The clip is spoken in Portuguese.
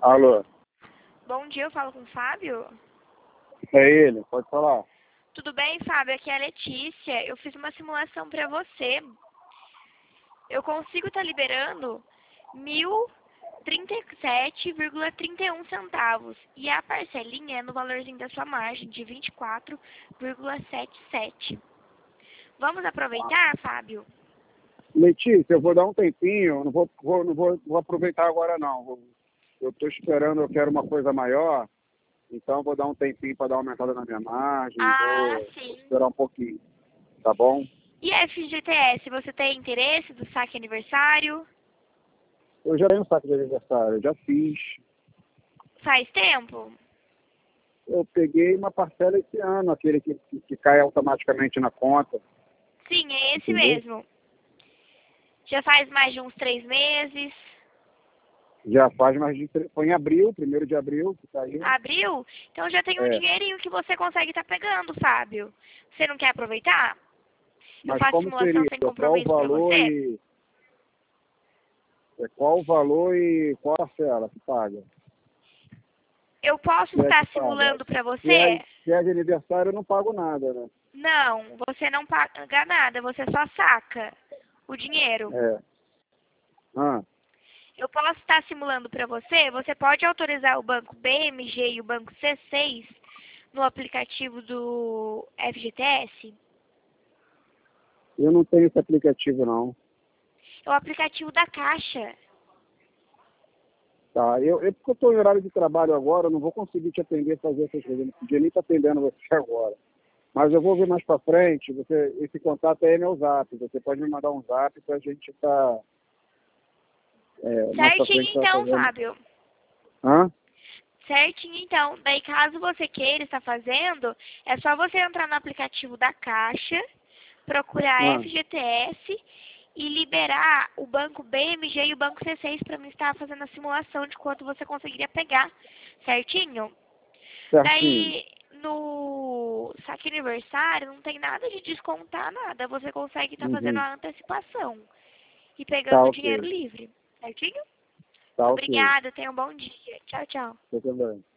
Alô, Bom dia, eu falo com o Fábio. é ele, pode falar. Tudo bem, Fábio? Aqui é a Letícia. Eu fiz uma simulação para você. Eu consigo estar liberando 1.037,31 centavos. E a parcelinha é no valorzinho da sua margem, de 24,77. Vamos aproveitar, Fábio? Letícia, eu vou dar um tempinho, não vou aproveitar agora não. Eu estou esperando, eu quero uma coisa maior, então vou dar um tempinho para dar uma aumentada na minha margem, Ah, vou sim. esperar um pouquinho, tá bom? E FGTS, você tem interesse do saque aniversário? Eu já tenho um saco de aniversário, eu já fiz. Faz tempo? Eu peguei uma parcela esse ano, aquele que cai automaticamente na conta. Sim, é esse Entendeu? mesmo. Já faz mais de uns 3 meses. Já faz mais de... Foi em abril, 1º de abril, que caiu. Abril? Então já tem um É, dinheirinho que você consegue estar pegando, Fábio. Você não quer aproveitar? Eu mas faço como simulação seria? sem Qual o compromisso pra valor você? e... Qual o valor e qual a parcela que paga? Eu posso Se é que estar paga. simulando pra Se é, você? se é de aniversário, eu não pago nada, né? Não, você não paga nada, você só saca o dinheiro. É. Ah, Eu posso estar simulando pra você, você pode autorizar o banco BMG e o banco C6 no aplicativo do FGTS? eu não tenho esse aplicativo, não. É o aplicativo da Caixa. Tá, porque eu estou em horário de trabalho agora, eu não vou conseguir te atender, fazer essas coisas. Eu não podia nem estar atendendo você agora. Mas eu vou ver mais para frente, esse contato aí é meu zap. Você pode me mandar um zap para a gente estar mais para frente Certinho tá então, fazendo. Fábio. Hã? Certinho, então. Daí, caso você queira estar fazendo, é só você entrar no aplicativo da Caixa, procurar Ah, FGTS e liberar o banco BMG e o banco C6 para mim estar fazendo a simulação de quanto você conseguiria pegar. Certinho? certinho. Daí, no saque aniversário, não tem nada de descontar nada. Você consegue estar fazendo Uhum. a antecipação e Tá pegando o dinheiro ok. livre. Certinho? Tá ok. Obrigada, tenha um bom dia. Tchau, tchau. Você também.